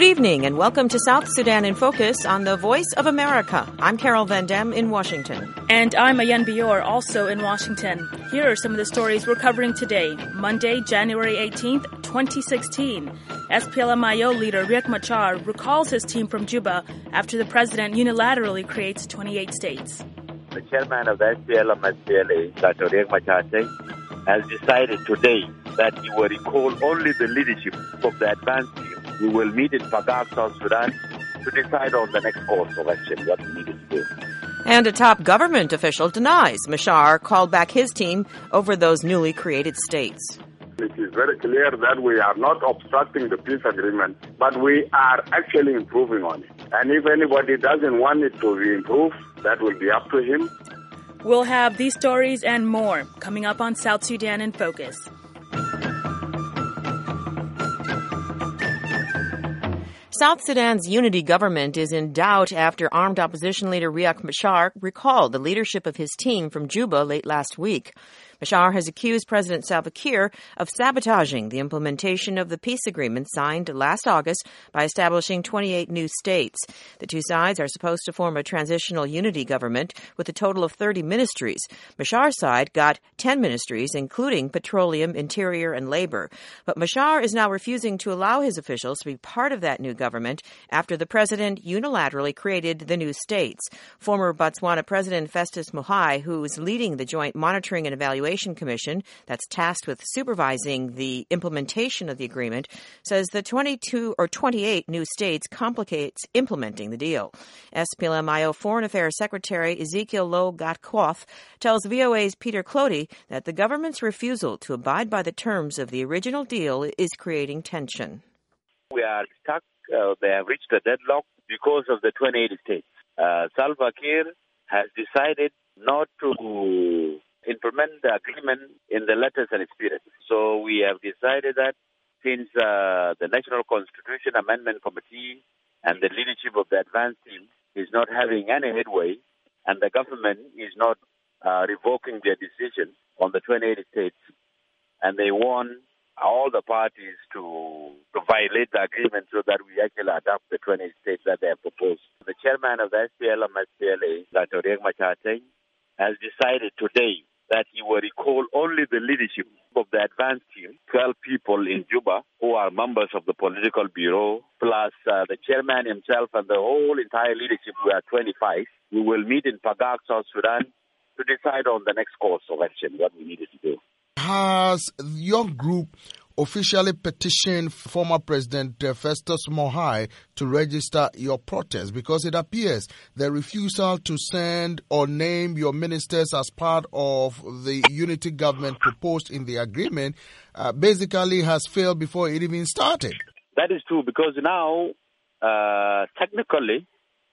evening and welcome to South Sudan in Focus on the Voice of America. I'm Carol Van Dam in Washington. And I'm Ayan Bior, also in Washington. Here are some of the stories we're covering today, Monday, January 18th, 2016. SPLM-IO leader Riek Machar recalls his team from Juba after the president unilaterally creates 28 states. The chairman of the SPLM-SPLA, Dr. Riek Machar, has decided today that he will recall only the leadership of the advanced team. We will meet in Pagak, South Sudan, to decide on the next course of action, what we need to do. And a top government official denies Machar called back his team over those newly created states. It is very clear that we are not obstructing the peace agreement, but we are actually improving on it. And if anybody doesn't want it to be improved, that will be up to him. We'll have these stories and more coming up on South Sudan in Focus. South Sudan's unity government is in doubt after armed opposition leader Riek Machar recalled the leadership of his team from Juba late last week. Machar has accused President Salva Kiir of sabotaging the implementation of the peace agreement signed last August by establishing 28 new states. The two sides are supposed to form a transitional unity government with a total of 30 ministries. Machar's side got 10 ministries, including petroleum, interior, and labor. But Machar is now refusing to allow his officials to be part of that new government after the president unilaterally created the new states. Former Botswana President Festus Mogae, who is leading the Joint Monitoring and Evaluation Commission that's tasked with supervising the implementation of the agreement, says the 22 or 28 new states complicates implementing the deal. SPLM-IO Foreign Affairs Secretary Ezekiel Lo-Gatkoth tells VOA's Peter Clody that the government's refusal to abide by the terms of the original deal is creating tension. We are stuck. They have reached a deadlock because of the 28 states. Salva Kiir has decided not to implement the agreement in the letters and spirit. So we have decided that since the National Constitution Amendment Committee and the leadership of the advanced team is not having any headway and the government is not revoking their decision on the 28 states, and they want all the parties to violate the agreement so that we actually adopt the 28 states that they have proposed. The chairman of the SPLM-SPLA, Dr. Riek Machar, has decided today that he will recall only the leadership of the advanced team, 12 people in Juba who are members of the political bureau, plus the chairman himself and the whole entire leadership. We are 25. We will meet in Pagak, South Sudan, to decide on the next course of action, what we needed to do. Has your group officially petitioned former President Festus Mogae to register your protest? Because it appears the refusal to send or name your ministers as part of the unity government proposed in the agreement basically has failed before it even started. That is true, because now, technically,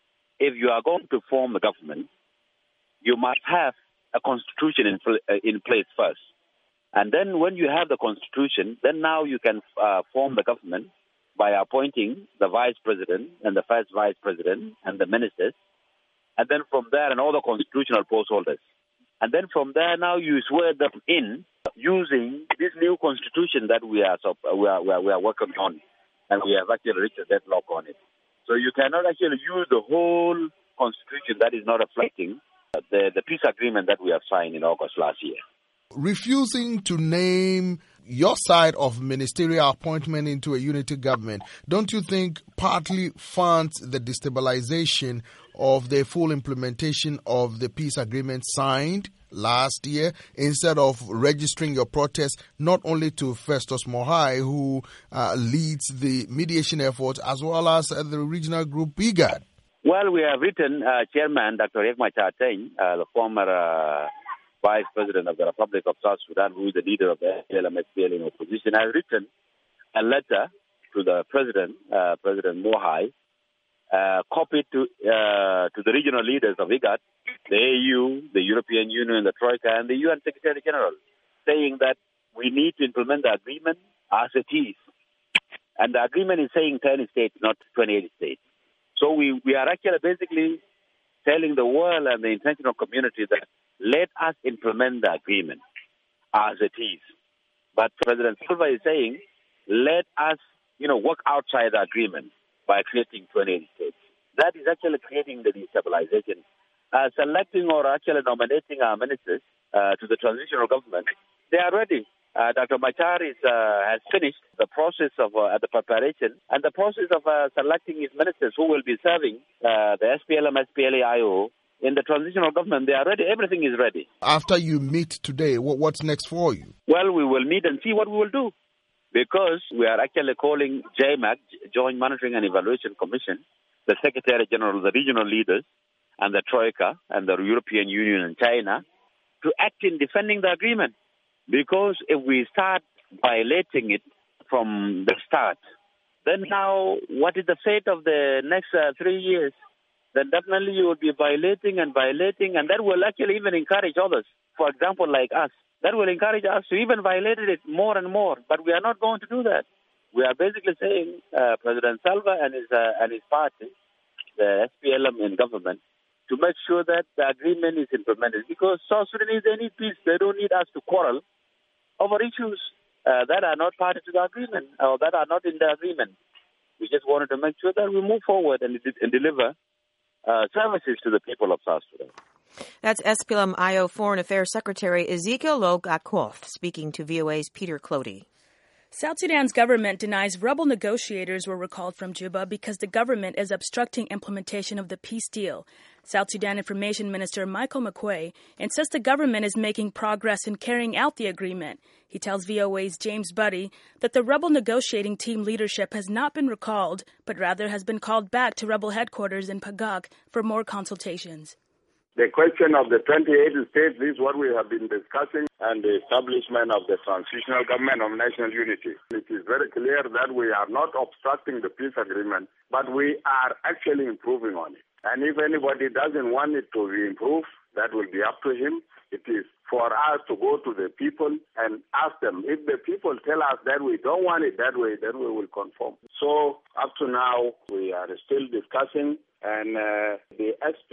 if you are going to form a government, you must have a constitution in place first. And then when you have the constitution, then now you can form the government by appointing the vice president and the first vice president and the ministers. And then from there, and all the constitutional post holders. And then from there, now you swear them in using this new constitution that we are working on. And we have actually reached a deadlock on it. So you cannot actually use the whole constitution that is not reflecting the peace agreement that we have signed in August last year. Refusing to name your side of ministerial appointment into a unity government, don't you think partly funds the destabilization of the full implementation of the peace agreement signed last year, instead of registering your protest not only to Festus Mogae, who leads the mediation efforts, as well as the regional group IGAD? Well, we have written Chairman Dr. Riek Machar, the former Vice President of the Republic of South Sudan, who is the leader of the SPLM-SPLA in opposition, has written a letter to the President, President Mogae, copied to the regional leaders of IGAD, the AU, the European Union, the Troika, and the UN Secretary General, saying that we need to implement the agreement as it is. And the agreement is saying 10 states, not 28 states. So we are actually basically telling the world and the international community that let us implement the agreement as it is. But President Silva is saying, let us, work outside the agreement. by creating 28 states. That is actually creating the destabilization. Selecting or actually nominating our ministers to the transitional government, they are ready. Dr. Machar has finished the process of the preparation and the process of selecting his ministers who will be serving the SPLM, SPLA-IO in the transitional government. They are ready. Everything is ready. After you meet today, what's next for you? Well, we will meet and see what we will do, because we are actually calling JMAC, Joint Monitoring and Evaluation Commission, the Secretary General, the regional leaders, and the Troika, and the European Union and China, to act in defending the agreement. Because if we start violating it from the start, then now what is the fate of the next 3 years? Then definitely you will be violating, and that will actually even encourage others, for example, like us. That will encourage us to even violate it more and more. But we are not going to do that. We are basically saying President Salva and his party, the SPLM in government, to make sure that the agreement is implemented. Because South Sudanese, they need peace. They don't need us to quarrel over issues that are not part of the agreement or that are not in the agreement. We just wanted to make sure that we move forward and deliver services to the people of South Sudan. That's SPLM-IO Foreign Affairs Secretary Ezekiel Lo-Gakoth speaking to VOA's Peter Clody. South Sudan's government denies rebel negotiators were recalled from Juba because the government is obstructing implementation of the peace deal. South Sudan Information Minister Michael McQuay insists the government is making progress in carrying out the agreement. He tells VOA's James Buddy that the rebel negotiating team leadership has not been recalled, but rather has been called back to rebel headquarters in Pagak for more consultations. The question of the 28 states is what we have been discussing, and the establishment of the transitional government of national unity. It is very clear that we are not obstructing the peace agreement, but we are actually improving on it. And if anybody doesn't want it to be improved, that will be up to him. It is for us to go to the people and ask them. If the people tell us that we don't want it that way, then we will conform. So up to now, we are still discussing. And the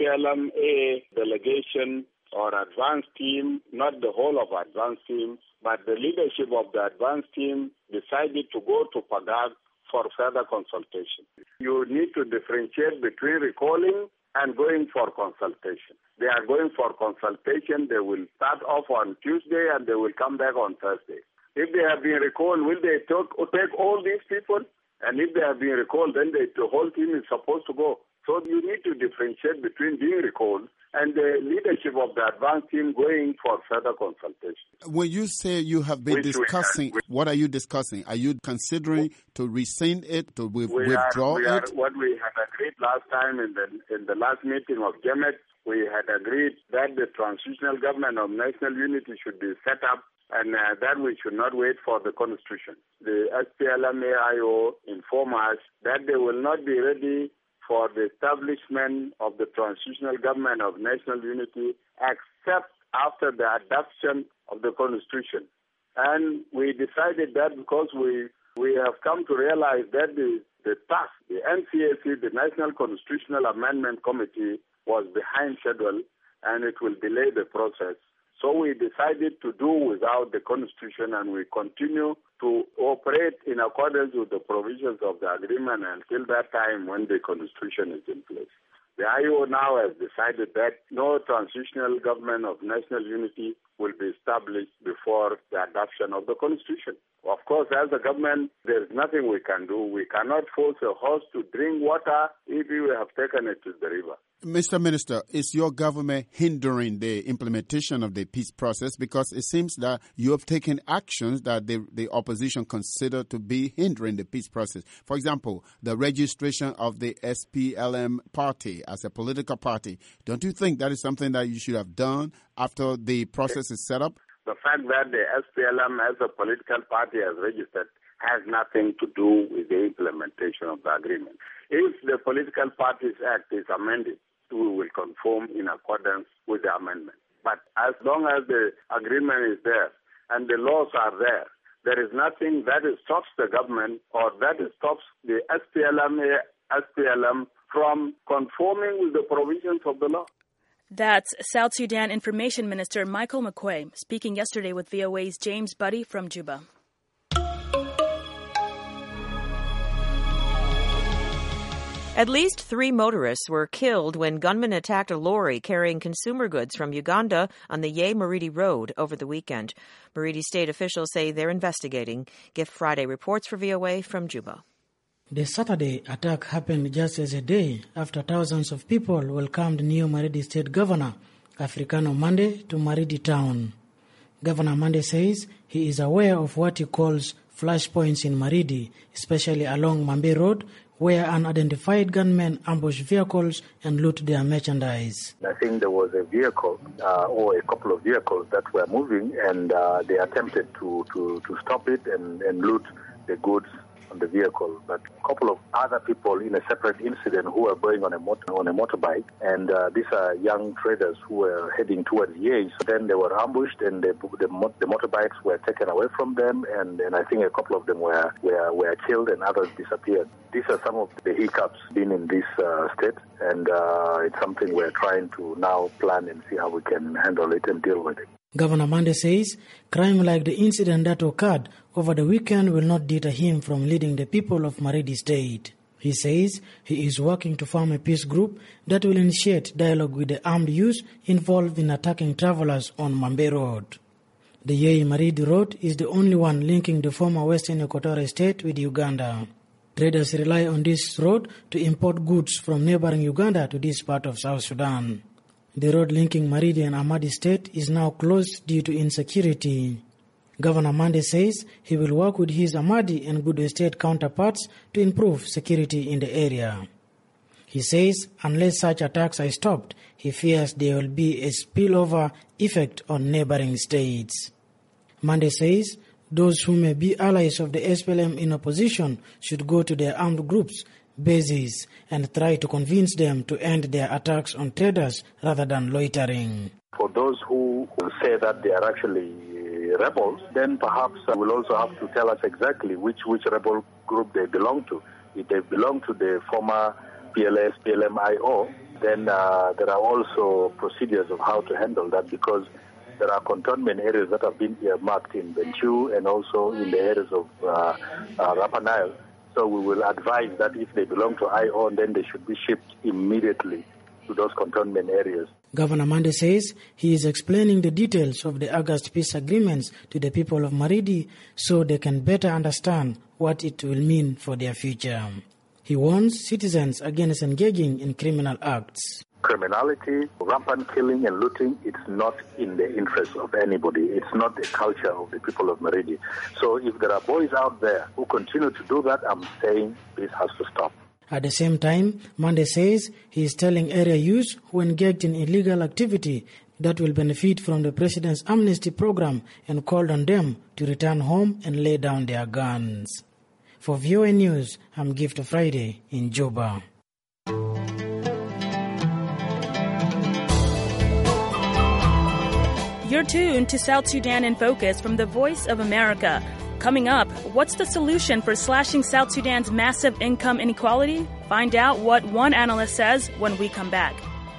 SPLM-A delegation or advanced team, not the whole of advanced team, but the leadership of the advanced team decided to go to Pagak for further consultation. You need to differentiate between recalling and going for consultation. They are going for consultation. They will start off on Tuesday and they will come back on Thursday. If they have been recalled, will they take all these people? And if they have been recalled, then the whole team is supposed to go. So you need to differentiate between being recalled and the leadership of the advanced team going for further consultation. When you say you have been discussing, what are you discussing? Are you considering to rescind it, to withdraw it? What we had agreed last time in the last meeting of GEMET, we had agreed that the transitional government of national unity should be set up, and that we should not wait for the constitution. The SPLM-AIO informed us that they will not be ready for the establishment of the transitional government of national unity except after the adoption of the constitution. And we decided that because we have come to realize that the task, the NCAC, the National Constitutional Amendment Committee, was behind schedule and it will delay the process. So we decided to do without the constitution, and we continue to operate in accordance with the provisions of the agreement until that time when the constitution is in place. The IO now has decided that no transitional government of national unity will be established before the adoption of the constitution. Of course, as a government, there is nothing we can do. We cannot force a horse to drink water if we have taken it to the river. Mr. Minister, is your government hindering the implementation of the peace process? Because it seems that you have taken actions that the opposition consider to be hindering the peace process. For example, the registration of the SPLM party as a political party. Don't you think that is something that you should have done after the process is set up? The fact that the SPLM as a political party has registered has nothing to do with the implementation of the agreement. If the Political Parties Act is amended, we will conform in accordance with the amendment. But as long as the agreement is there and the laws are there, there is nothing that stops the government or that stops the SPLM from conforming with the provisions of the law. That's South Sudan Information Minister Michael McQuay speaking yesterday with VOA's James Buddy from Juba. At least 3 motorists were killed when gunmen attacked a lorry carrying consumer goods from Uganda on the Yei-Maridi Road over the weekend. Maridi state officials say they're investigating. Gift Friday reports for VOA from Juba. The Saturday attack happened just as a day after thousands of people welcomed new Maridi State Governor Africano Mande to Maridi town. Governor Mande says he is aware of what he calls flashpoints in Maridi, especially along Mambe Road, where unidentified gunmen ambush vehicles and loot their merchandise. I think there was a vehicle or a couple of vehicles that were moving, and they attempted to stop it and loot the goods on the vehicle. But a couple of other people in a separate incident who were going on a motorbike, and these are young traders who were heading towards Yei. So then they were ambushed, and the motorbikes were taken away from them, and I think a couple of them were killed and others disappeared. These are some of the hiccups been in this state, and it's something we're trying to now plan and see how we can handle it and deal with it. Governor Mande says crime like the incident that occurred over the weekend will not deter him from leading the people of Maridi State. He says he is working to form a peace group that will initiate dialogue with the armed youths involved in attacking travelers on Mambe Road. The Yei-Maridi Road is the only one linking the former Western Equatorial State with Uganda. Traders rely on this road to import goods from neighboring Uganda to this part of South Sudan. The road linking Maridi and Amadi State is now closed due to insecurity. Governor Mande says he will work with his Amadi and Goodway State counterparts to improve security in the area. He says unless such attacks are stopped, he fears there will be a spillover effect on neighboring states. Mande says those who may be allies of the SPLM in opposition should go to their armed groups' bases and try to convince them to end their attacks on traders rather than loitering. For those who will say that they are actually rebels, then perhaps will also have to tell us exactly which rebel group they belong to. If they belong to the former PLS, PLM-IO, then there are also procedures of how to handle that, because there are cantonment areas that have been earmarked in Bentiu and also in the areas of Upper Nile. So we will advise that if they belong to IO, then they should be shipped immediately to those cantonment areas. Governor Mande says he is explaining the details of the August peace agreements to the people of Maridi so they can better understand what it will mean for their future. He warns citizens against engaging in criminal acts. Criminality, rampant killing and looting, it's not in the interest of anybody. It's not the culture of the people of Maridi. So if there are boys out there who continue to do that, I'm saying this has to stop. At the same time, Mande says he is telling area youths who engaged in illegal activity that will benefit from the president's amnesty program and called on them to return home and lay down their guns. For VOA News, I'm Gift Friday in Juba. You're tuned to South Sudan in Focus from the Voice of America. Coming up, what's the solution for slashing South Sudan's massive income inequality? Find out what one analyst says when we come back.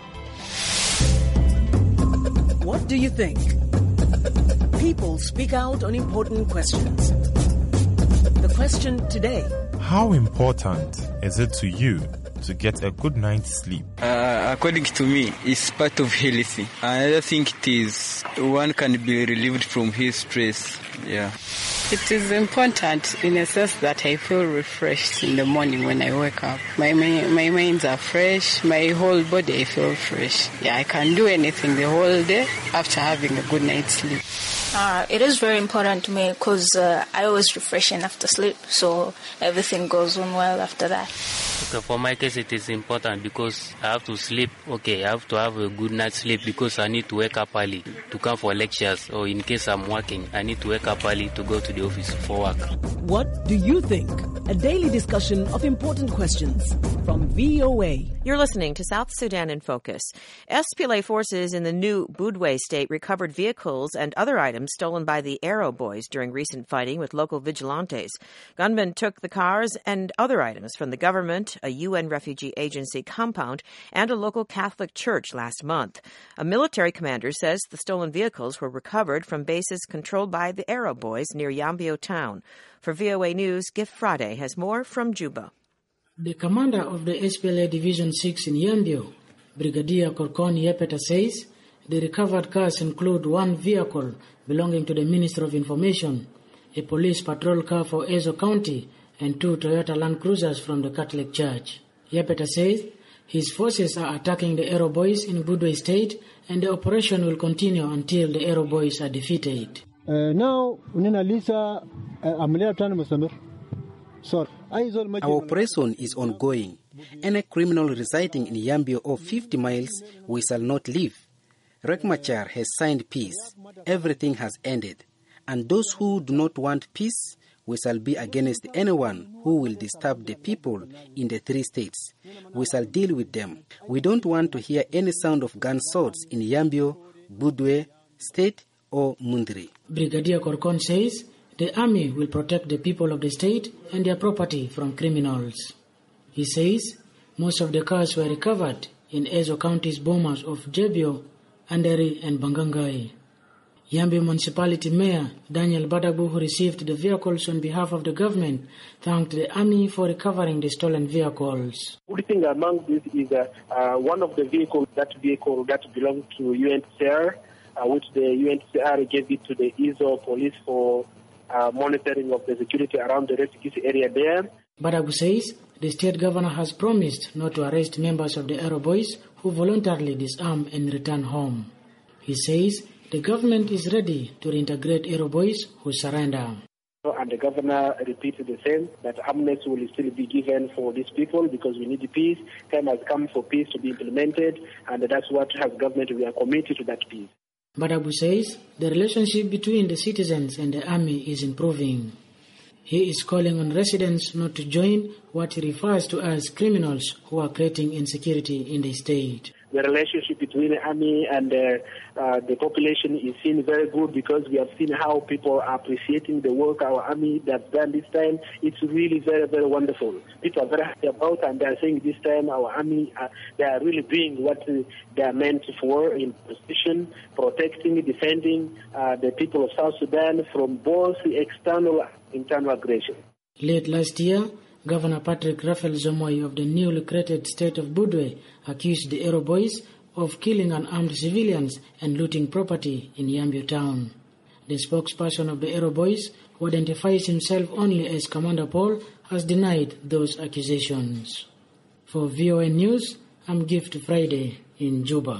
What do you think? People speak out on important questions. The question today: how important is it to you to get a good night's sleep? According to me, it's part of healthy. I don't think it is. One can be relieved from his stress. Yeah. It is important in a sense that I feel refreshed in the morning when I wake up. My minds are fresh. My whole body, I feel fresh. Yeah, I can do anything the whole day after having a good night's sleep. It is very important to me because I always refreshen after sleep, so everything goes on well after that. Okay, for my case, it is important because I have to sleep. Okay, I have to have a good night's sleep because I need to wake up early to come for lectures, or in case I'm working, I need to wake up early to go to the office for work. What do you think? A daily discussion of important questions from VOA. You're listening to South Sudan in Focus. SPLA forces in the new Goodway State recovered vehicles and other items stolen by the Arrow Boys during recent fighting with local vigilantes. Gunmen took the cars and other items from the government, a UN refugee agency compound, and a local Catholic church last month. A military commander says the stolen vehicles were recovered from bases controlled by the Arrow Boys near Yambio town. For VOA News, Gift Friday has more from Juba. The commander of the SPLA Division 6 in Yambio, Brigadier Korkon Yepeta, says the recovered cars include one vehicle belonging to the Ministry of Information, a police patrol car for Ezo County, and 2 Toyota Land Cruisers from the Catholic Church. Yepeta says his forces are attacking the Aero Boys in Budwe State, and the operation will continue until the Aero Boys are defeated. Now, our operation is ongoing. Any criminal residing in Yambio or 50 miles, we shall not leave. Riek Machar has signed peace. Everything has ended. And those who do not want peace, we shall be against anyone who will disturb the people in the 3 states. We shall deal with them. We don't want to hear any sound of gunshots in Yambio, Budwe State or Mundri. Brigadier Korkon says the army will protect the people of the state and their property from criminals. He says most of the cars were recovered in Ezo County's bomas of Jebio, Anderi and Bangangai. Yambio Municipality Mayor Daniel Badabu, who received the vehicles on behalf of the government, thanked the army for recovering the stolen vehicles. The thing among this is one of the vehicles, that belonged to UNHCR, which the UNHCR gave it to the Ezo police for monitoring of the security around the refugee area there. Badabu says the state governor has promised not to arrest members of the Aero Boys who voluntarily disarm and return home. He says the government is ready to reintegrate Aero Boys who surrender. And the governor repeated the same, that amnesty will still be given for these people because we need peace. Time has come for peace to be implemented, and that's what as government we are committed to that peace. Badabu says the relationship between the citizens and the army is improving. He is calling on residents not to join what he refers to as criminals who are creating insecurity in the state. The relationship between the army and the population is seen very good because we have seen how people are appreciating the work our army has done this time. It's really very, very wonderful. People are very happy about, and they are saying this time our army, they are really doing what they are meant for in position, protecting, defending the people of South Sudan from both external and internal aggression. Late last year, Governor Patrick Raphael Zomoy of the newly created state of Budwe accused the Aero Boys of killing unarmed civilians and looting property in Yambio town. The spokesperson of the Aero Boys, who identifies himself only as Commander Paul, has denied those accusations. For VOA News, I'm Gift Friday in Juba.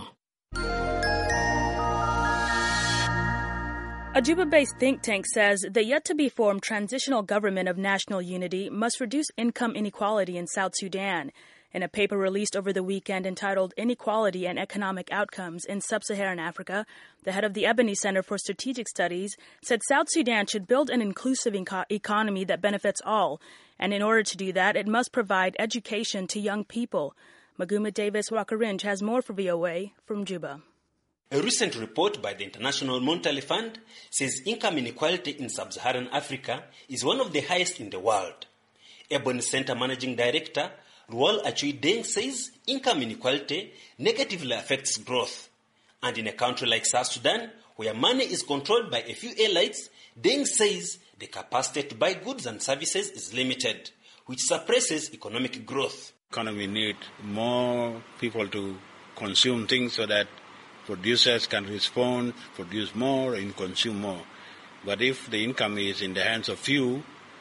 A Juba-based think tank says the yet-to-be-formed Transitional Government of National Unity must reduce income inequality in South Sudan. In a paper released over the weekend entitled Inequality and Economic Outcomes in Sub-Saharan Africa, the head of the Ebony Center for Strategic Studies said South Sudan should build an inclusive economy that benefits all, and in order to do that, it must provide education to young people. Maguma Davis Wakarinj has more for VOA from Juba. A recent report by the International Monetary Fund says income inequality in sub-Saharan Africa is one of the highest in the world. Ebony Center Managing Director Ruol Achui Deng says income inequality negatively affects growth. And in a country like South Sudan, where money is controlled by a few elites, Deng says the capacity to buy goods and services is limited, which suppresses economic growth. Economy needs more people to consume things so that producers can respond, produce more, and consume more. But if the income is in the hands of few,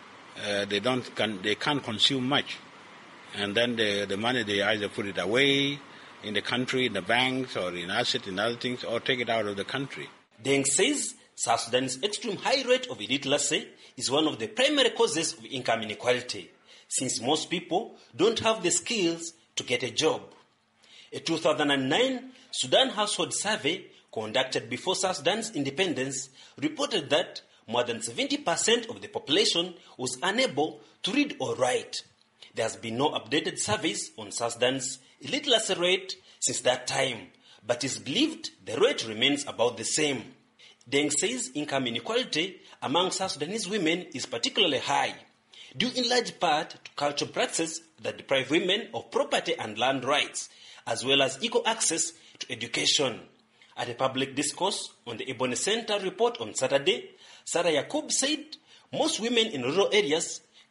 they can't consume much. And then the money, they either put it away in the country, in the banks, or in assets, in other things, or take it out of the country. Deng says South Sudan's extreme high rate of illiteracy is one of the primary causes of income inequality, since most people don't have the skills to get a job. A 2009 Sudan Household Survey conducted before South Sudan's independence reported that more than 70% of the population was unable to read or write. There has been no updated surveys on South Sudan's illiteracy rate since that time, but it's believed the rate remains about the same. Deng says income inequality among South Sudanese women is particularly high, due in large part to cultural practices that deprive women of property and land rights, as well as equal access to education. At a public discourse on the Ebony Center report on Saturday, Sarah Yakub said most women in rural areas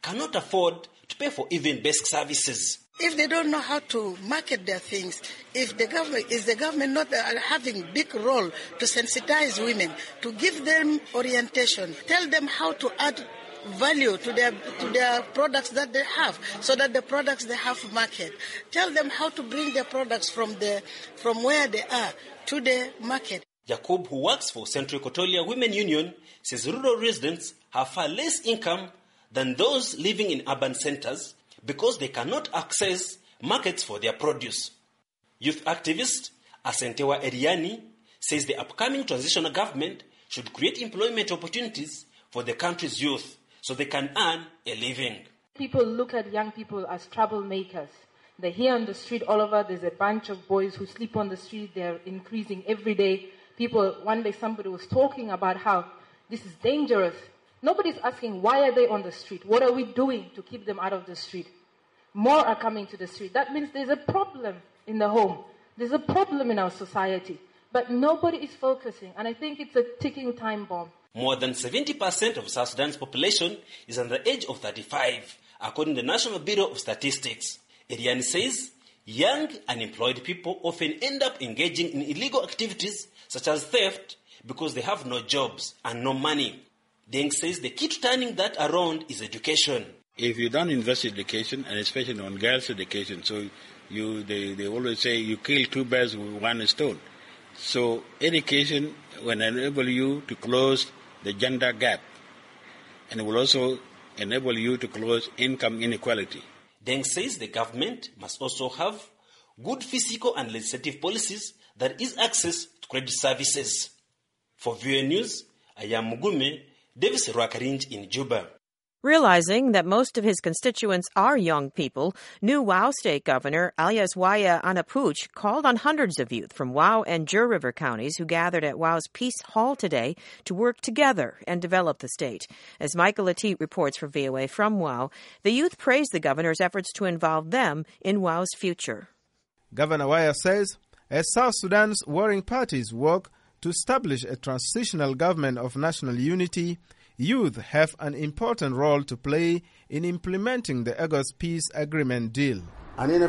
cannot afford to pay for even basic services. If they don't know how to market their things, if the government not having big role to sensitize women, to give them orientation, tell them how to add value to their products that they have, so that the products they have market. Tell them how to bring their products from where they are to the market. Jacob, who works for Central Equatoria Women Union, says rural residents have far less income than those living in urban centers because they cannot access markets for their produce. Youth activist Asentewa Eriani says the upcoming transitional government should create employment opportunities for the country's youth so they can earn a living. People look at young people as troublemakers. They're here on the street all over. There's a bunch of boys who sleep on the street. They're increasing every day. One day somebody was talking about how this is dangerous. Nobody's asking, why are they on the street? What are we doing to keep them out of the street? More are coming to the street. That means there's a problem in the home. There's a problem in our society. But nobody is focusing. And I think it's a ticking time bomb. More than 70% of South Sudan's population is under the age of 35, according to the National Bureau of Statistics. Eriani says young unemployed people often end up engaging in illegal activities such as theft because they have no jobs and no money. Deng says the key to turning that around is education. If you don't invest in education, and especially on girls' education, so they always say you kill two birds with one stone. So education will enable you to close the gender gap, and it will also enable you to close income inequality. Deng says the government must also have good fiscal and legislative policies that ease access to credit services. For VOA News, I am Mugume Davis Rwakarinj in Juba. Realizing that most of his constituents are young people, new WOW State Governor Alias Waya Anapuch called on hundreds of youth from WOW and Jur River counties who gathered at WOW's Peace Hall today to work together and develop the state. As Michael Latit reports for VOA from WOW, the youth praised the governor's efforts to involve them in WOW's future. Governor Waya says, as South Sudan's warring parties work to establish a transitional government of national unity, youth have an important role to play in implementing the August Peace Agreement deal. We are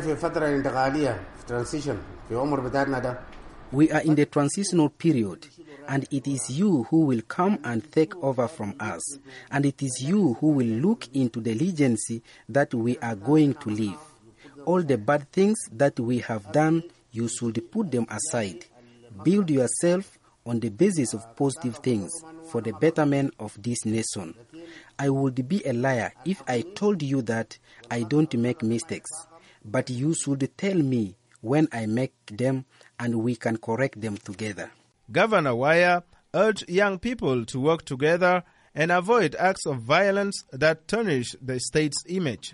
in the transitional period, and it is you who will come and take over from us, and it is you who will look into the legacy that we are going to leave. All the bad things that we have done, you should put them aside. Build yourself on the basis of positive things for the betterment of this nation. I would be a liar if I told you that I don't make mistakes, but you should tell me when I make them and we can correct them together. Governor Waya urged young people to work together and avoid acts of violence that tarnish the state's image.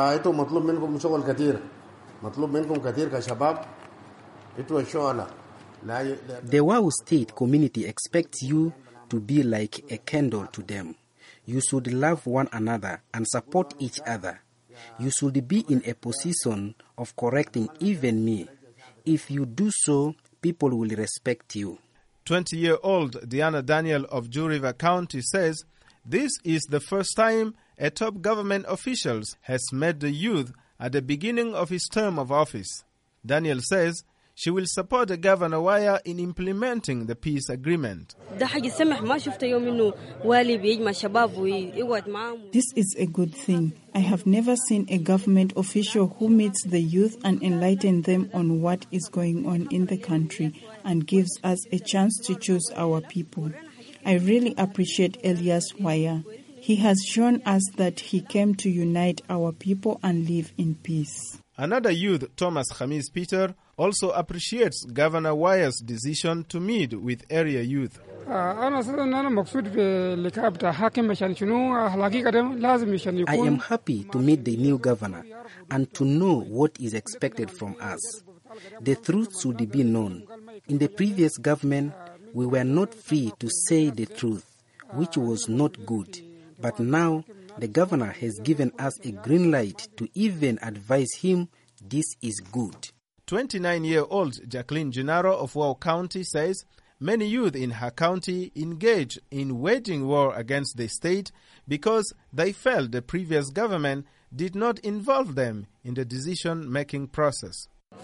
The WOW State community expects you to be like a candle to them. You should love one another and support each other. You should be in a position of correcting even me. If you do so, people will respect you. 20-year-old Diana Daniel of Jur River County says this is the first time a top government official has met the youth at the beginning of his term of office. Daniel says she will support the Governor Waya in implementing the peace agreement. This is a good thing. I have never seen a government official who meets the youth and enlightens them on what is going on in the country and gives us a chance to choose our people. I really appreciate Alias Waya. He has shown us that he came to unite our people and live in peace. Another youth, Thomas Khamis Peter, also appreciates Governor Waya's decision to meet with area youth. I am happy to meet the new governor and to know what is expected from us. The truth should be known. In the previous government, we were not free to say the truth, which was not good. But now, the governor has given us a green light to even advise him this is good. 29-year-old Jacqueline Gennaro of WOW County says many youth in her county engaged in waging war against the state because they felt the previous government did not involve them in the decision-making process.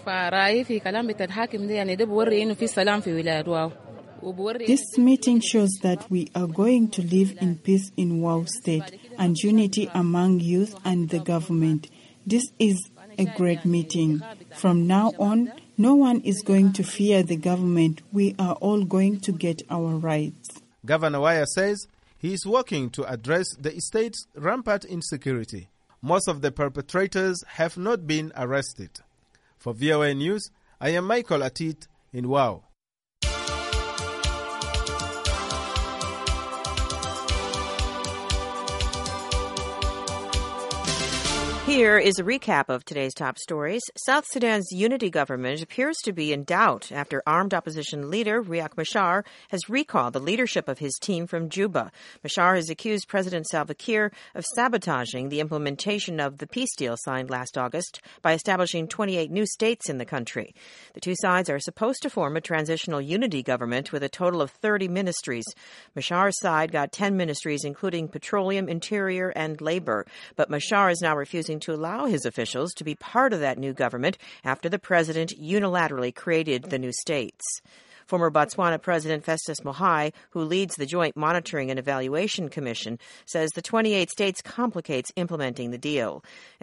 This meeting shows that we are going to live in peace in Wau State and unity among youth and the government. This is a great meeting. From now on, no one is going to fear the government. We are all going to get our rights. Governor Waya says he is working to address the state's rampant insecurity. Most of the perpetrators have not been arrested. For VOA News, I am Michael Atit in Wau. Here is a recap of today's top stories. South Sudan's unity government appears to be in doubt after armed opposition leader Riek Machar has recalled the leadership of his team from Juba. Machar has accused President Salva Kiir of sabotaging the implementation of the peace deal signed last August by establishing 28 new states in the country. The two sides are supposed to form a transitional unity government with a total of 30 ministries. Machar's side got 10 ministries, including petroleum, interior, and labor. But Machar is now refusing to allow his officials to be part of that new government after the president unilaterally created the new states. Former Botswana President Festus Mogae, who leads the Joint Monitoring and Evaluation Commission, says the 28 states complicates implementing the deal.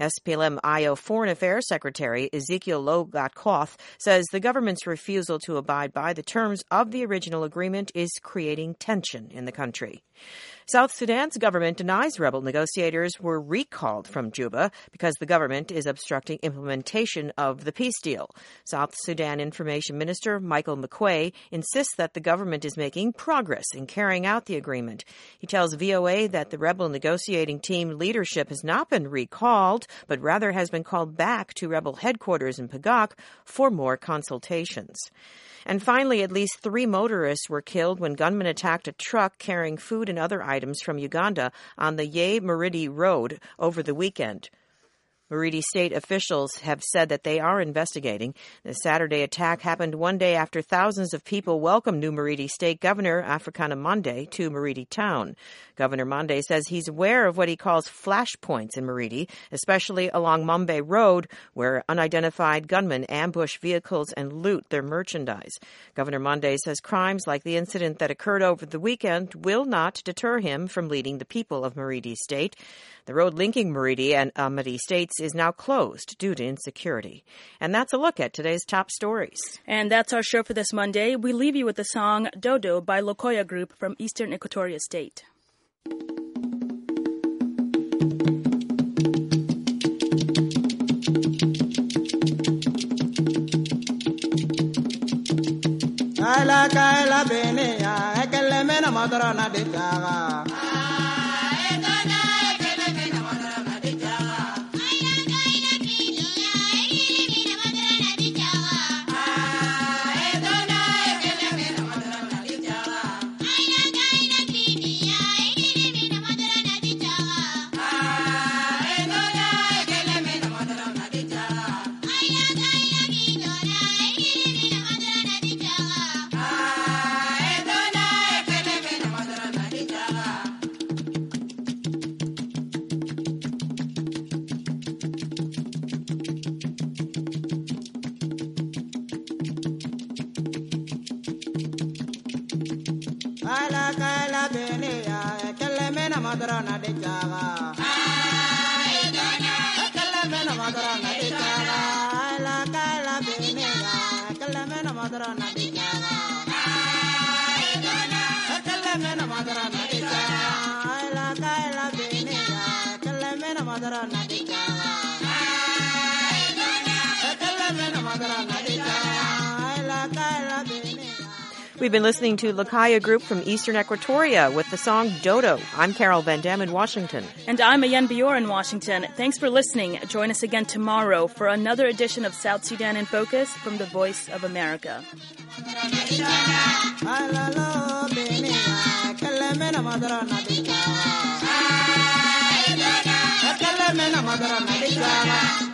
SPLM-IO Foreign Affairs Secretary Ezekiel Logat-Koth says the government's refusal to abide by the terms of the original agreement is creating tension in the country. South Sudan's government denies rebel negotiators were recalled from Juba because the government is obstructing implementation of the peace deal. South Sudan Information Minister Michael McQuay insists that the government is making progress in carrying out the agreement. He tells VOA that the rebel negotiating team leadership has not been recalled, but rather has been called back to rebel headquarters in Pagak for more consultations. And finally, at least 3 motorists were killed when gunmen attacked a truck carrying food and other items from Uganda on the Yei-Maridi Road over the weekend. Maridi state officials have said that they are investigating. The Saturday attack happened one day after thousands of people welcomed new Maridi State Governor Africana Mande to Maridi town. Governor Mande says he's aware of what he calls flashpoints in Maridi, especially along Mambe Road, where unidentified gunmen ambush vehicles and loot their merchandise. Governor Mande says crimes like the incident that occurred over the weekend will not deter him from leading the people of Maridi State. The road linking Maridi and Amadi states is now closed due to insecurity. And that's a look at today's top stories. And that's our show for this Monday. We leave you with the song Dodo by Lokoya Group from Eastern Equatoria State. Kaila kaila bene ya ekele mena madara na ditaga. Kaila kaila bene ya ekele mena madara na ditaga. Ekele mena madara na ditaga. Kaila kaila bene ya ekele mena madara na ditaga. Ekele mena madara na ditaga. Kaila kaila bene ya ekele mena madara na ditaga. Ekele mena madara na ditaga. Kaila kaila bene. We've been listening to Lokoya Group from Eastern Equatoria with the song Dodo. I'm Carol Van Dam in Washington. And I'm Ayan Bior in Washington. Thanks for listening. Join us again tomorrow for another edition of South Sudan in Focus from the Voice of America. Madara